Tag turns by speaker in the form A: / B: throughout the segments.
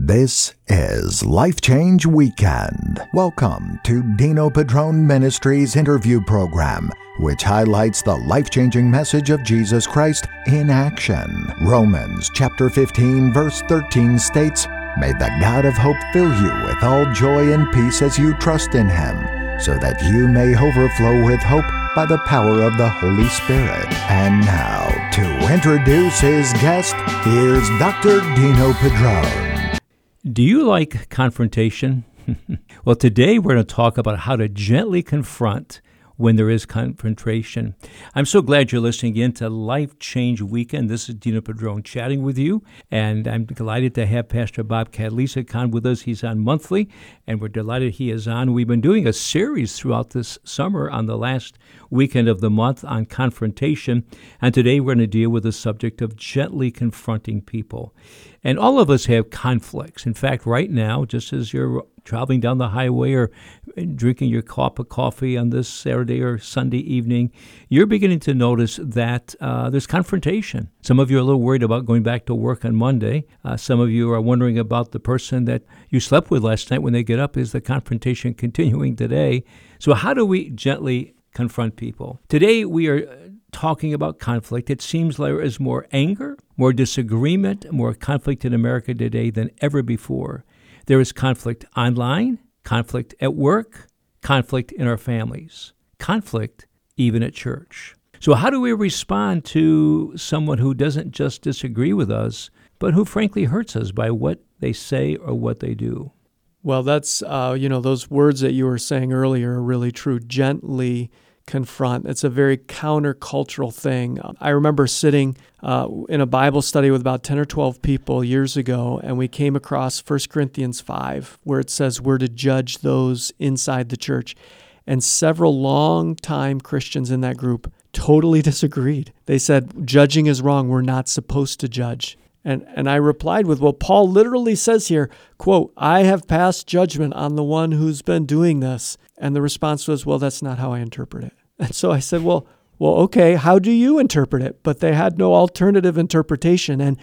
A: This is Life Change Weekend. Welcome to Dino Padron Ministries interview program, which highlights the life-changing message of Jesus Christ in action. Romans chapter 15, verse 13 states, "May the God of hope fill you with all joy and peace as you trust in Him, so that you may overflow with hope by the power of the Holy Spirit." And now, to introduce his guest, here's Dr. Dino Padron.
B: Do you like confrontation? Well, today we're going to talk about how to gently confront when there is confrontation. I'm so glad you're listening in to Life Change Weekend. This is Dino Padron chatting with you, and I'm delighted to have Pastor Bob Kadlec with us. He's on monthly, and we're delighted he is on. We've been doing a series throughout this summer on the last weekend of the month on confrontation, and today we're going to deal with the subject of gently confronting people. And all of us have conflicts. In fact, right now, just as you're traveling down the highway or drinking your cup of coffee on this Saturday or Sunday evening, you're beginning to notice that there's confrontation. Some of you are a little worried about going back to work on Monday. Some of you are wondering about the person that you slept with last night when they get up. Is the confrontation continuing today? So how do we gently confront people? Today we are talking about conflict. It seems like there is more anger, more disagreement, more conflict in America today than ever before. There is conflict online, conflict at work, conflict in our families, conflict even at church. So how do we respond to someone who doesn't just disagree with us, but who frankly hurts us by what they say or what they do?
C: Well, that's, those words that you were saying earlier are really true. Gently confront. It's a very countercultural thing. I remember sitting in a Bible study with about 10 or 12 people years ago, and we came across 1 Corinthians 5, where it says we're to judge those inside the church. And several long-time Christians in that group totally disagreed. They said, judging is wrong. We're not supposed to judge. And I replied with, well, Paul literally says here, quote, "I have passed judgment on the one who's been doing this." And the response was, well, that's not how I interpret it. And so I said, well, okay, how do you interpret it? But they had no alternative interpretation. And,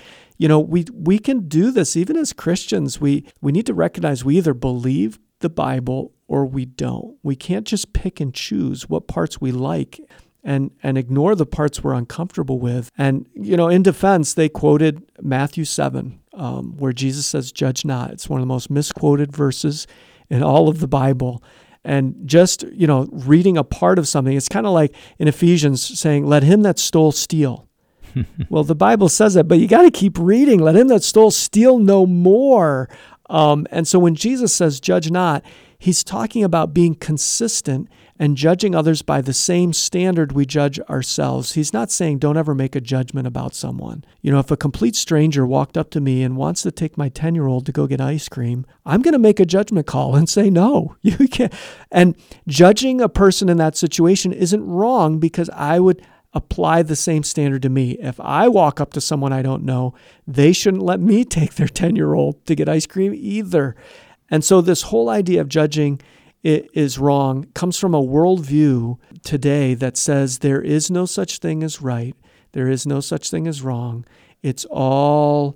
C: we can do this even as Christians. We need to recognize we either believe the Bible or we don't. We can't just pick and choose what parts we like and ignore the parts we're uncomfortable with. And, in defense, they quoted Matthew 7, where Jesus says, "Judge not." It's one of the most misquoted verses in all of the Bible. And just, reading a part of something, it's kind of like in Ephesians saying, "Let him that stole steal." Well, the Bible says that, but you got to keep reading. "Let him that stole steal no more." And so when Jesus says, "Judge not," he's talking about being consistent and judging others by the same standard we judge ourselves. He's not saying don't ever make a judgment about someone. If a complete stranger walked up to me and wants to take my 10-year-old to go get ice cream, I'm going to make a judgment call and say, no, you can't. And judging a person in that situation isn't wrong because I would apply the same standard to me. If I walk up to someone I don't know, they shouldn't let me take their 10-year-old to get ice cream either. And so this whole idea of judging is wrong comes from a worldview today that says there is no such thing as right. There is no such thing as wrong. It's all,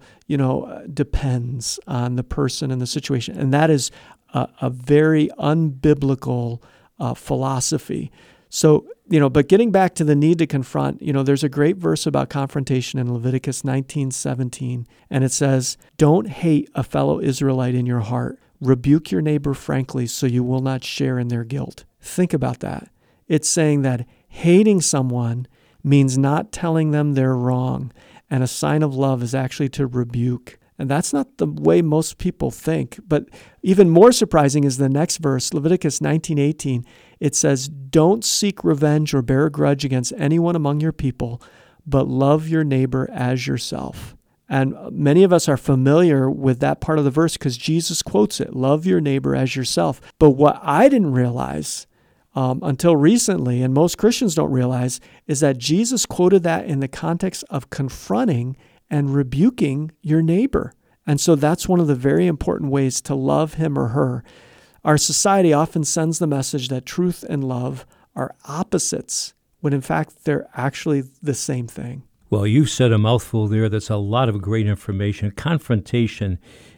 C: depends on the person and the situation. And that is a very unbiblical philosophy. So, but getting back to the need to confront, there's a great verse about confrontation in Leviticus 19:17, and it says, "Don't hate a fellow Israelite in your heart. Rebuke your neighbor frankly so you will not share in their guilt." Think about that. It's saying that hating someone means not telling them they're wrong, and a sign of love is actually to rebuke. And that's not the way most people think. But even more surprising is the next verse, Leviticus 19:18. It says, "Don't seek revenge or bear a grudge against anyone among your people, but love your neighbor as yourself." And many of us are familiar with that part of the verse because Jesus quotes it, "Love your neighbor as yourself." But what I didn't realize until recently, and most Christians don't realize, is that Jesus quoted that in the context of confronting and rebuking your neighbor. And so that's one of the very important ways to love him or her. Our society often sends the message that truth and love are opposites, when in fact they're actually the same thing.
B: Well, you said a mouthful there. That's a lot of great information. Confrontation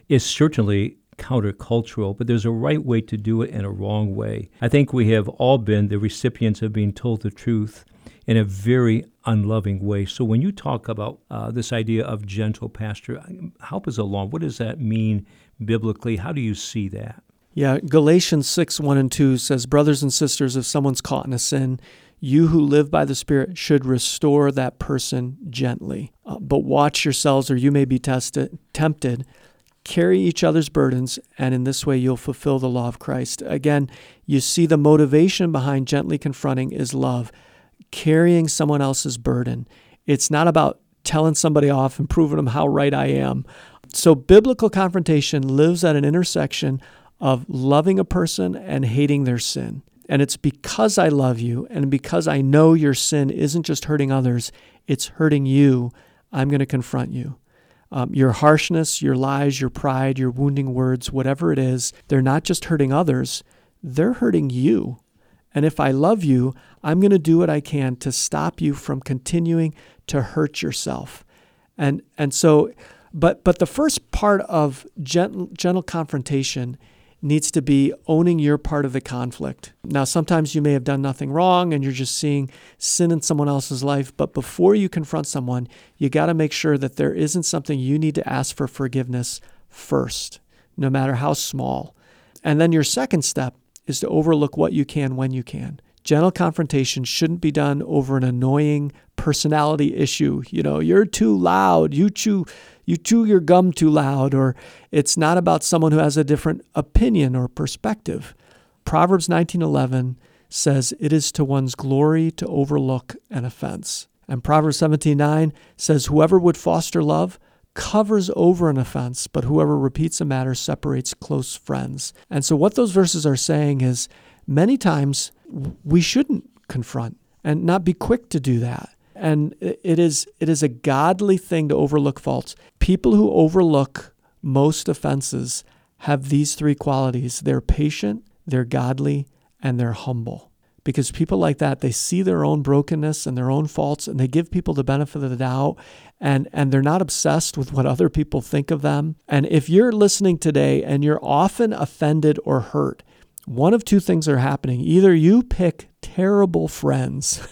B: is certainly countercultural, but there's a right way to do it and a wrong way. I think we have all been the recipients of being told the truth in a very unloving way. So when you talk about this idea of gentle, Pastor, help us along. What does that mean biblically? How do you see that?
C: Yeah, Galatians 6:1-2 says, "Brothers and sisters, if someone's caught in a sin, you who live by the Spirit should restore that person gently. But watch yourselves, or you may be tempted. Carry each other's burdens, and in this way you'll fulfill the law of Christ." Again, you see the motivation behind gently confronting is love, carrying someone else's burden. It's not about telling somebody off and proving them how right I am. So biblical confrontation lives at an intersection of loving a person and hating their sin. And it's because I love you and because I know your sin isn't just hurting others, it's hurting you, I'm going to confront you. Your harshness, your lies, your pride, your wounding words, whatever it is, they're not just hurting others, they're hurting you. And if I love you, I'm going to do what I can to stop you from continuing to hurt yourself. And so, but the first part of gentle confrontation needs to be owning your part of the conflict. Now, sometimes you may have done nothing wrong and you're just seeing sin in someone else's life, but before you confront someone, you got to make sure that there isn't something you need to ask for forgiveness first, no matter how small. And then your second step is to overlook what you can when you can. Gentle confrontation shouldn't be done over an annoying personality issue. You know, you're too loud, you chew your gum too loud, or it's not about someone who has a different opinion or perspective. Proverbs 19:11 says, "It is to one's glory to overlook an offense." And Proverbs 17:9 says, "Whoever would foster love covers over an offense, but whoever repeats a matter separates close friends." And so what those verses are saying is many times we shouldn't confront and not be quick to do that. And it is a godly thing to overlook faults. People who overlook most offenses have these three qualities. They're patient, they're godly, and they're humble. Because people like that, they see their own brokenness and their own faults, and they give people the benefit of the doubt, and they're not obsessed with what other people think of them. And if you're listening today and you're often offended or hurt, one of two things are happening. Either you pick terrible friends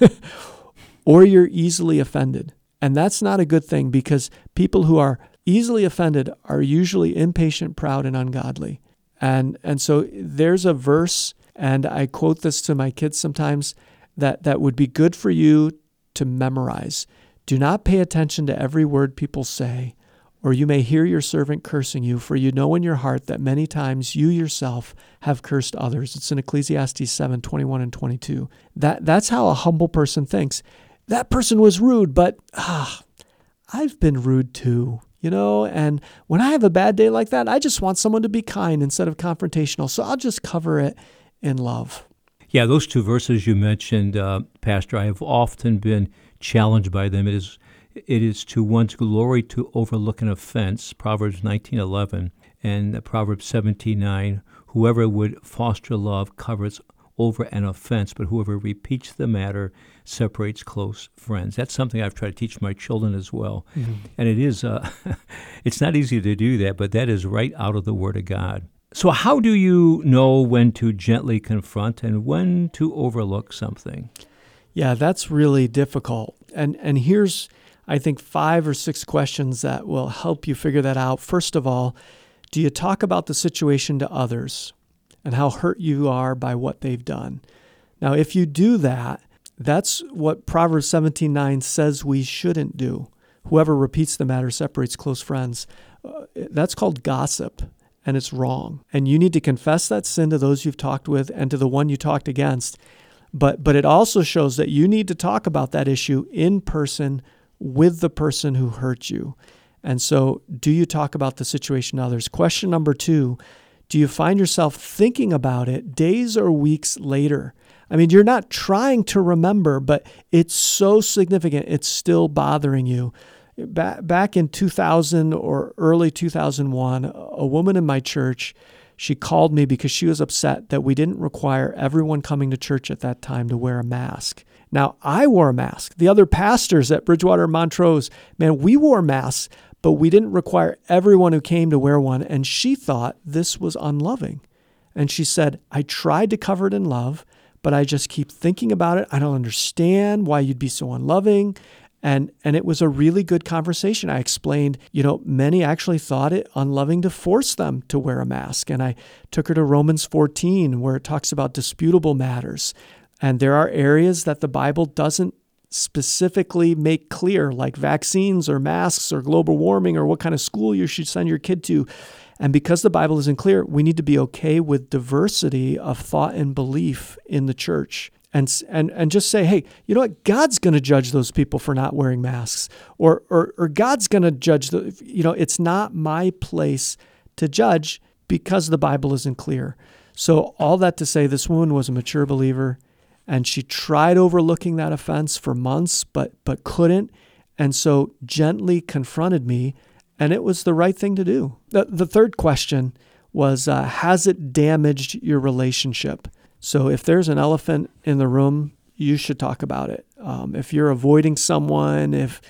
C: or you're easily offended. And that's not a good thing, because people who are easily offended are usually impatient, proud, and ungodly. And so there's a verse, and I quote this to my kids sometimes, that would be good for you to memorize. "Do not pay attention to every word people say, or you may hear your servant cursing you, for you know in your heart that many times you yourself have cursed others." It's in Ecclesiastes 7:21 and 22. That's how a humble person thinks. That person was rude, but I've been rude too, you know? And when I have a bad day like that, I just want someone to be kind instead of confrontational. So I'll just cover it in love.
B: Yeah, those two verses you mentioned, Pastor, I have often been challenged by them. It is to one's glory to overlook an offense, Proverbs 19:11, and Proverbs 17:9. "Whoever would foster love covers over an offense, but whoever repeats the matter separates close friends." That's something I've tried to teach my children as well. Mm-hmm. And it is, it's not easy to do that, but that is right out of the Word of God. So how do you know when to gently confront and when to overlook something?
C: Yeah, that's really difficult. And here's, I think, 5 or 6 questions that will help you figure that out. First of all, do you talk about the situation to others and how hurt you are by what they've done? Now, if you do that, that's what Proverbs 17:9 says we shouldn't do. "Whoever repeats the matter separates close friends." That's called gossip, and it's wrong. And you need to confess that sin to those you've talked with and to the one you talked against. But it also shows that you need to talk about that issue in person with the person who hurt you. And so, do you talk about the situation to others? Question number 2, do you find yourself thinking about it days or weeks later? I mean, you're not trying to remember, but it's so significant, it's still bothering you. Back in 2000 or early 2001, a woman in my church, she called me because she was upset that we didn't require everyone coming to church at that time to wear a mask. Now, I wore a mask. The other pastors at Bridgewater and Montrose, man, we wore masks, but we didn't require everyone who came to wear one. And she thought this was unloving. And she said, I tried to cover it in love, but I just keep thinking about it. I don't understand why you'd be so unloving. And it was a really good conversation. I explained, many actually thought it unloving to force them to wear a mask. And I took her to Romans 14, where it talks about disputable matters. And there are areas that the Bible doesn't specifically make clear, like vaccines or masks or global warming or what kind of school you should send your kid to. And because the Bible isn't clear, we need to be okay with diversity of thought and belief in the church. And just say, hey, you know what? God's going to judge those people for not wearing masks, or God's going to judge it's not my place to judge because the Bible isn't clear. So all that to say, this woman was a mature believer, and she tried overlooking that offense for months, but couldn't, and so gently confronted me, and it was the right thing to do. The third question was, has it damaged your relationship? So if there's an elephant in the room, you should talk about it. If you're avoiding someone, if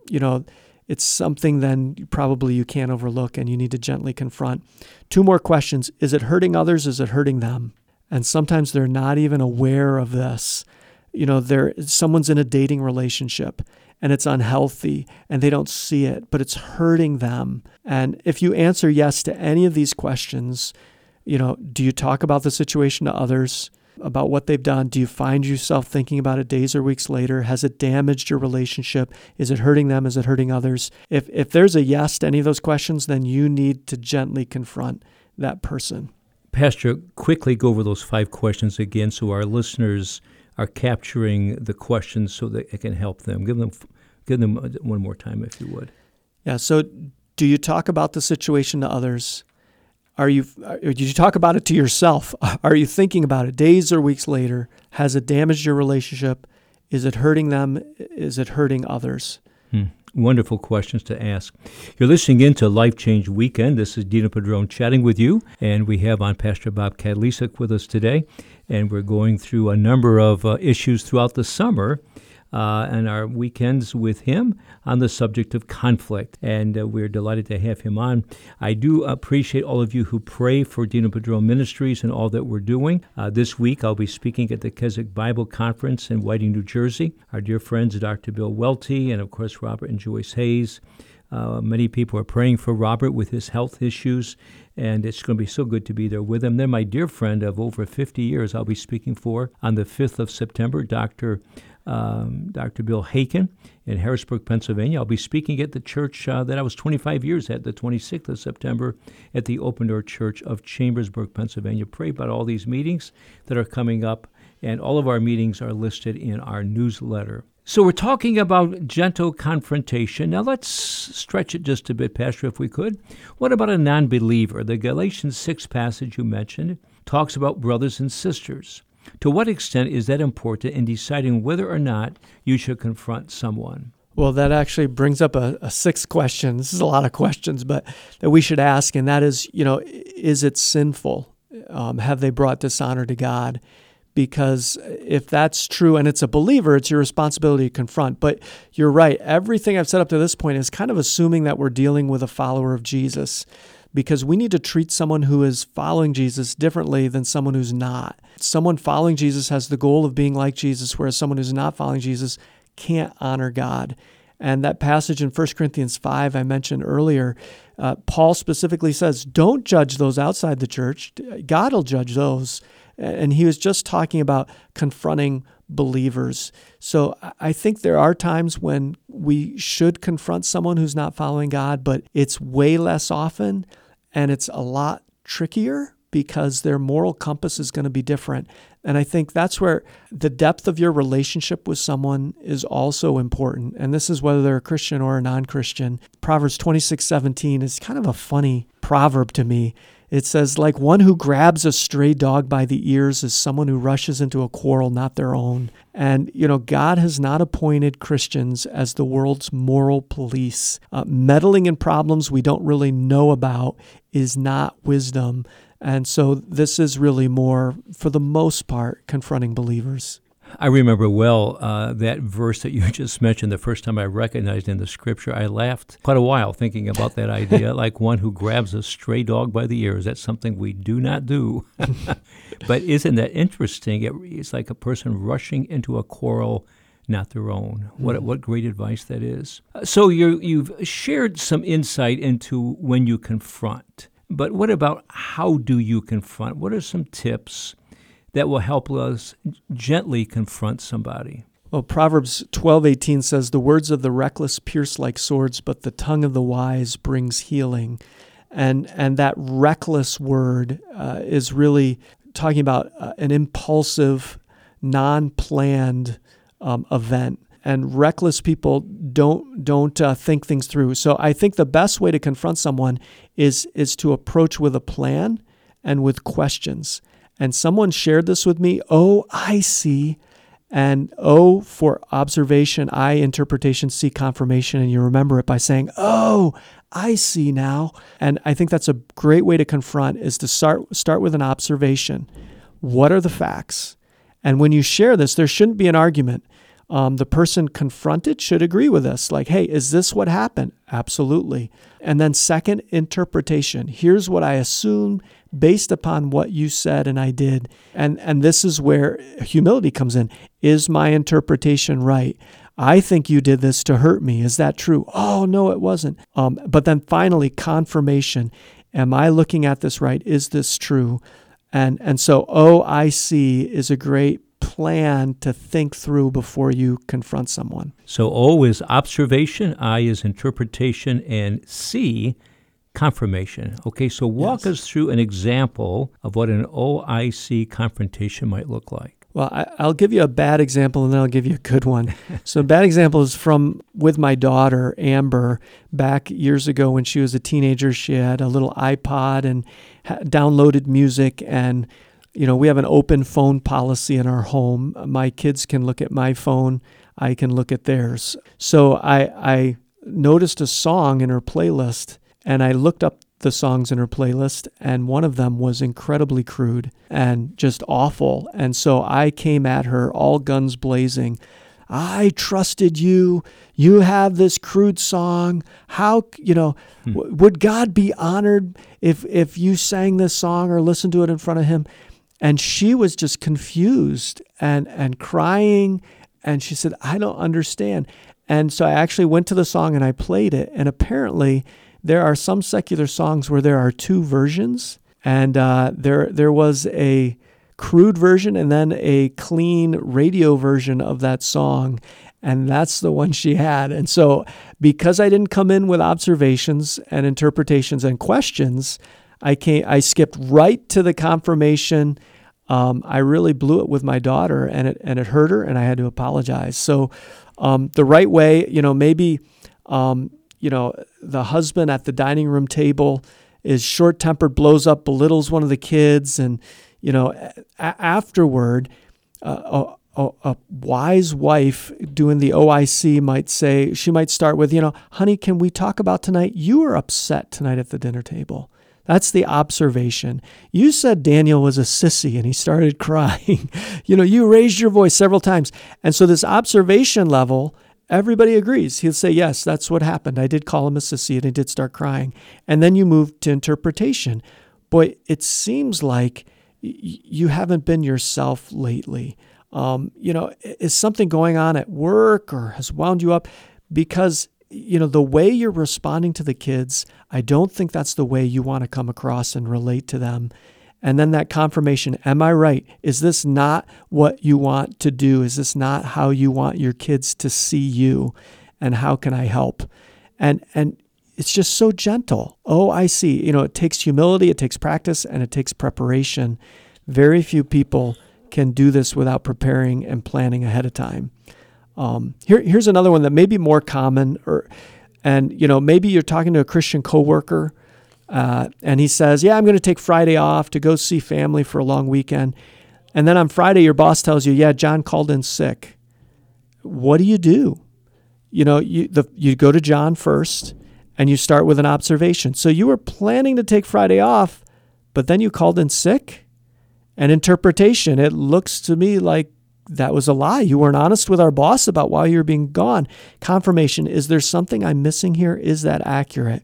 C: it's something then probably you can't overlook and you need to gently confront. 2 more questions. Is it hurting others? Is it hurting them? And sometimes they're not even aware of this. Someone's in a dating relationship and it's unhealthy and they don't see it, but it's hurting them. And if you answer yes to any of these questions, do you talk about the situation to others, about what they've done? Do you find yourself thinking about it days or weeks later? Has it damaged your relationship? Is it hurting them? Is it hurting others? If there's a yes to any of those questions, then you need to gently confront that person.
B: Pastor, quickly go over those 5 questions again so our listeners are capturing the questions so that it can help them. Give them one more time, if you would.
C: Yeah, so do you talk about the situation to others? Did you talk about it to yourself? Are you thinking about it days or weeks later? Has it damaged your relationship? Is it hurting them? Is it hurting others?
B: Wonderful questions to ask. You're listening in to Life Change Weekend. This is Dino Padron chatting with you, and we have on Pastor Bob Kadlec with us today, and we're going through a number of issues throughout the summer and our weekends with him on the subject of conflict. And we're delighted to have him on. I do appreciate all of you who pray for Dino Padron Ministries and all that we're doing. This week, I'll be speaking at the Keswick Bible Conference in Whiting, New Jersey. Our dear friends, Dr. Bill Welty and, of course, Robert and Joyce Hayes. Many people are praying for Robert with his health issues, and it's going to be so good to be there with him. Then my dear friend of over 50 years I'll be speaking for on the 5th of September, Dr. Bill Haken in Harrisburg, Pennsylvania. I'll be speaking at the church that I was 25 years at, the 26th of September, at the Open Door Church of Chambersburg, Pennsylvania. Pray about all these meetings that are coming up, and all of our meetings are listed in our newsletter. So we're talking about gentle confrontation. Now let's stretch it just a bit, Pastor, if we could. What about a non-believer? The Galatians 6 passage you mentioned talks about brothers and sisters. To what extent is that important in deciding whether or not you should confront someone?
C: Well, that actually brings up a 6th question. This is a lot of questions, but that we should ask, and that is, is it sinful? Have they brought dishonor to God? Because if that's true and it's a believer, it's your responsibility to confront. But you're right. Everything I've said up to this point is kind of assuming that we're dealing with a follower of Jesus, because we need to treat someone who is following Jesus differently than someone who's not. Someone following Jesus has the goal of being like Jesus, whereas someone who's not following Jesus can't honor God. And that passage in 1 Corinthians 5 I mentioned earlier, Paul specifically says, don't judge those outside the church. God will judge those. And he was just talking about confronting believers. So I think there are times when we should confront someone who's not following God, but it's way less often, and it's a lot trickier because their moral compass is going to be different. And I think that's where the depth of your relationship with someone is also important. And this is whether they're a Christian or a non-Christian. Proverbs 26:17 is kind of a funny proverb to me. It says, like one who grabs a stray dog by the ears is someone who rushes into a quarrel not their own. And, God has not appointed Christians as the world's moral police. Meddling in problems we don't really know about is not wisdom. And so this is really more, for the most part, confronting believers.
B: I remember well that verse that you just mentioned. The first time I recognized in the scripture, I laughed quite a while thinking about that idea, like one who grabs a stray dog by the ears. That's something we do not do. But isn't that interesting? It's like a person rushing into a quarrel, not their own. What great advice that is. So you've shared some insight into when you confront. But what about how do you confront? What are some tips that will help us gently confront somebody?
C: Well, Proverbs 12:18 says, "The words of the reckless pierce like swords, but the tongue of the wise brings healing." And that reckless word is really talking about an impulsive, non-planned event. And reckless people don't think things through. So I think the best way to confront someone is to approach with a plan and with questions. And someone shared this with me. Oh, I see. And O for observation, I interpretation, C confirmation. And you remember it by saying, oh, I see now. And I think that's a great way to confront, is to start with an observation. What are the facts? And when you share this, there shouldn't be an argument. The person confronted should agree with us. Like, hey, is this what happened? Absolutely. And then second, interpretation. Here's what I assume based upon what you said and I did. And this is where humility comes in. Is my interpretation right? I think you did this to hurt me. Is that true? Oh, no, it wasn't. But then finally, confirmation. Am I looking at this right? Is this true? And so, oh, I see is a great plan to think through before you confront someone.
B: So O is observation, I is interpretation, and C, confirmation. Okay, so walk us through an example of what an OIC confrontation might look like.
C: Well, I'll give you a bad example and then I'll give you a good one. So a bad example is with my daughter, Amber, back years ago when she was a teenager. She had a little iPod and downloaded music, and we have an open phone policy in our home. My kids can look at my phone. I can look at theirs. So I noticed a song in her playlist, and I looked up the songs in her playlist, and one of them was incredibly crude and just awful. And so I came at her all guns blazing. I trusted you. You have this crude song. How, would God be honored if you sang this song or listened to it in front of him? And she was just confused and crying. And she said, I don't understand. And so I actually went to the song and I played it. And apparently there are some secular songs where there are two versions. And there was a crude version and then a clean radio version of that song. And that's the one she had. And so because I didn't come in with observations and interpretations and questions, I skipped right to the confirmation. I really blew it with my daughter, and it hurt her, and I had to apologize. So the right way, maybe the husband at the dining room table is short-tempered, blows up, belittles one of the kids, and afterward, a wise wife doing the OIC might say, she might start with, honey, can we talk about tonight? You were upset tonight at the dinner table. That's the observation. You said Daniel was a sissy and he started crying. You raised your voice several times. And so this observation level, everybody agrees. He'll say, yes, that's what happened. I did call him a sissy and he did start crying. And then you move to interpretation. Boy, it seems like you haven't been yourself lately. Is something going on at work or has wound you up? Because the way you're responding to the kids, I don't think that's the way you want to come across and relate to them. And then that confirmation, am I right? Is this not what you want to do? Is this not how you want your kids to see you? And how can I help? And it's just so gentle. Oh, I see. It takes humility, it takes practice, and it takes preparation. Very few people can do this without preparing and planning ahead of time. Here's another one that may be more common, maybe you're talking to a Christian coworker, and he says, yeah, I'm going to take Friday off to go see family for a long weekend. And then on Friday, your boss tells you, yeah, John called in sick. What do? You go to John first and you start with an observation. So you were planning to take Friday off, but then you called in sick? And interpretation, it looks to me like that was a lie. You weren't honest with our boss about why you were being gone. Confirmation, is there something I'm missing here? Is that accurate?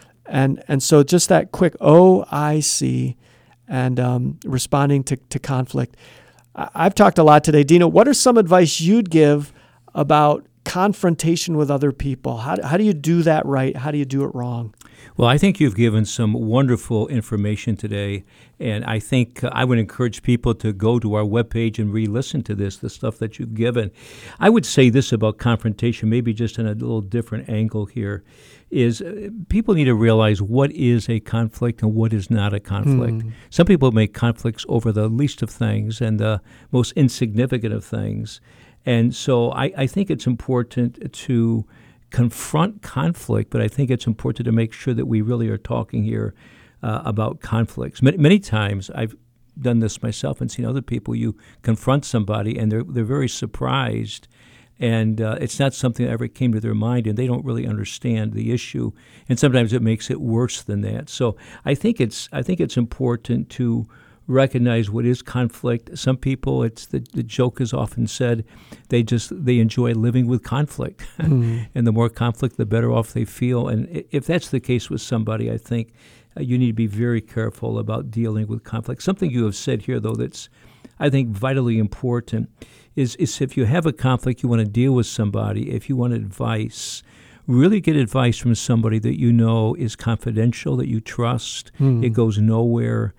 C: And so just that quick, oh, I see, and responding to conflict. I've talked a lot today. Dino, what are some advice you'd give about confrontation with other people? How do you do that right? How do you do it wrong?
B: Well, I think you've given some wonderful information today, and I think I would encourage people to go to our webpage and re-listen to the stuff that you've given. I would say this about confrontation, maybe just in a little different angle here, is people need to realize what is a conflict and what is not a conflict. Some people make conflicts over the least of things and the most insignificant of things. And so I think it's important to confront conflict, but I think it's important to make sure that we really are talking here about conflicts. Many times I've done this myself and seen other people. You confront somebody and they're very surprised, and it's not something that ever came to their mind, and they don't really understand the issue. And sometimes it makes it worse than that. So I think it's important to recognize what is conflict. Some people, it's the joke is often said, they enjoy living with conflict. And the more conflict, the better off they feel. And if that's the case with somebody, I think you need to be very careful about dealing with conflict. Something you have said here, though, that's, I think, vitally important is if you have a conflict, you want to deal with somebody, if you want advice, really get advice from somebody that you know is confidential, that you trust. It goes nowhere.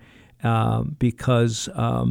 B: Because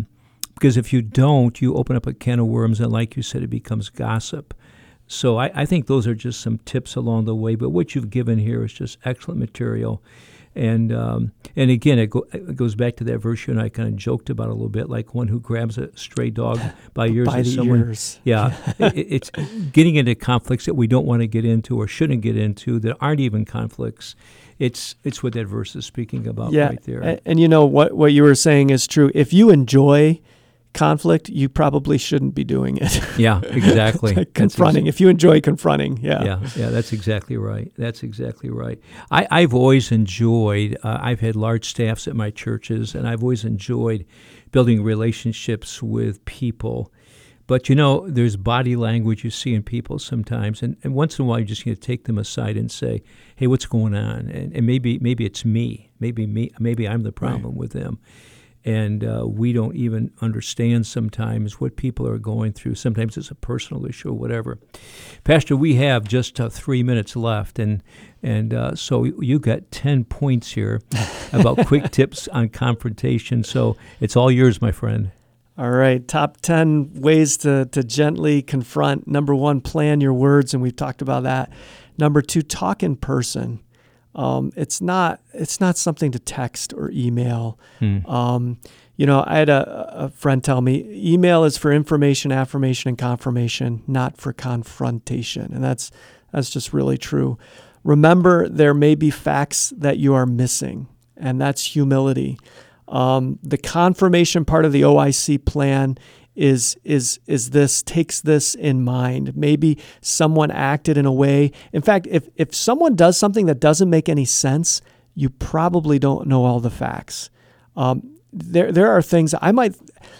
B: if you don't, you open up a can of worms, and like you said, it becomes gossip. So I think those are just some tips along the way. But what you've given here is just excellent material. And again, it goes back to that verse you and I kind of joked about a little bit, like one who grabs a stray dog by ears.
C: By the ears.
B: Yeah, it's getting into conflicts that we don't want to get into or shouldn't get into that aren't even conflicts. It's what that verse is speaking about right there.
C: And you know what you were saying is true. If you enjoy conflict, you probably shouldn't be doing it.
B: Yeah, exactly.
C: Confronting. If you enjoy confronting,
B: Yeah, that's exactly right. That's exactly right. I've always enjoyed, I've had large staffs at my churches, and I've always enjoyed building relationships with people. But, there's body language you see in people sometimes, and once in a while you just need to take them aside and say, hey, what's going on? And maybe it's me. Maybe I'm the problem with them. And we don't even understand sometimes what people are going through. Sometimes it's a personal issue or whatever. Pastor, we have just 3 minutes left, and so you got 10 points here about quick tips on confrontation. So it's all yours, my friend.
C: All right, top 10 ways to gently confront. Number 1, plan your words, and we've talked about that. Number 2, talk in person. It's not something to text or email. I had a friend tell me, email is for information, affirmation, and confirmation, not for confrontation. And that's just really true. Remember, there may be facts that you are missing, and that's humility. The confirmation part of the OIC plan is this, takes this in mind. Maybe someone acted in a way. In fact, if someone does something that doesn't make any sense, you probably don't know all the facts. There are things I might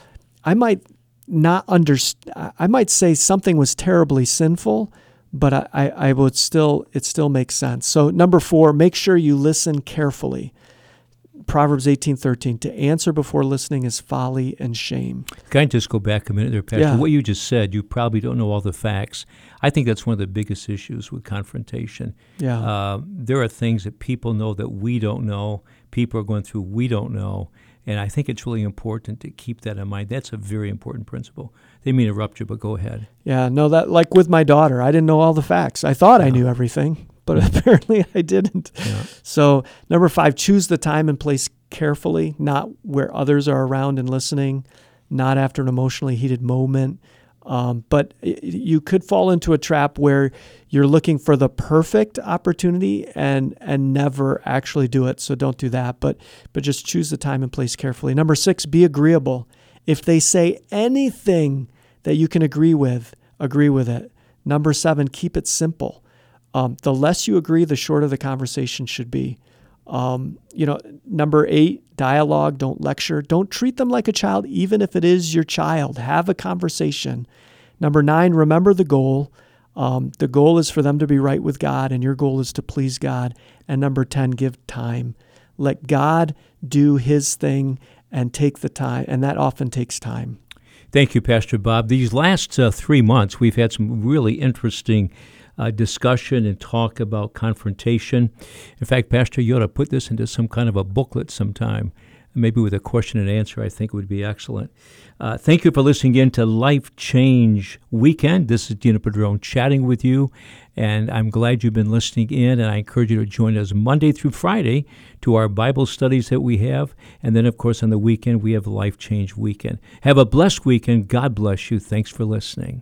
C: not understand. I might say something was terribly sinful, but I would still, it still makes sense. So number 4, make sure you listen carefully. Proverbs 18:13, to answer before listening is folly and shame.
B: Can I just go back a minute there, Pastor?
C: Yeah.
B: What you just said, you probably don't know all the facts. I think that's one of the biggest issues with confrontation.
C: Yeah.
B: There are things that people know that we don't know, people are going through we don't know, and I think it's really important to keep that in mind. That's a very important principle. They may interrupt you, but go ahead.
C: Yeah, no, that like with my daughter, I didn't know all the facts. I thought I knew everything, but apparently I didn't.
B: Yeah.
C: So number 5, choose the time and place carefully, not where others are around and listening, not after an emotionally heated moment. But you could fall into a trap where you're looking for the perfect opportunity and never actually do it. So don't do that, but just choose the time and place carefully. Number 6, be agreeable. If they say anything that you can agree with it. Number 7, keep it simple. The less you agree, the shorter the conversation should be. Number 8, dialogue, don't lecture. Don't treat them like a child, even if it is your child. Have a conversation. Number 9, remember the goal. The goal is for them to be right with God, and your goal is to please God. And number 10, give time. Let God do his thing and take the time, and that often takes time.
B: Thank you, Pastor Bob. These last 3 months, we've had some really interesting discussion and talk about confrontation. In fact, Pastor, you ought to put this into some kind of a booklet sometime, maybe with a question and answer. I think it would be excellent. Thank you for listening in to Life Change Weekend. This is Dino Padron chatting with you, and I'm glad you've been listening in, and I encourage you to join us Monday through Friday to our Bible studies that we have, and then, of course, on the weekend, we have Life Change Weekend. Have a blessed weekend. God bless you. Thanks for listening.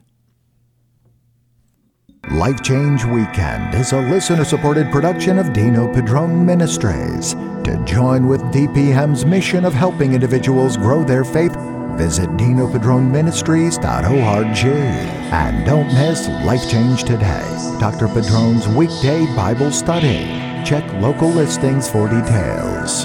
A: Life Change Weekend is a listener-supported production of Dino Padron Ministries. To join with DPM's mission of helping individuals grow their faith, visit dinopadronministries.org. And don't miss Life Change Today, Dr. Padron's weekday Bible study. Check local listings for details.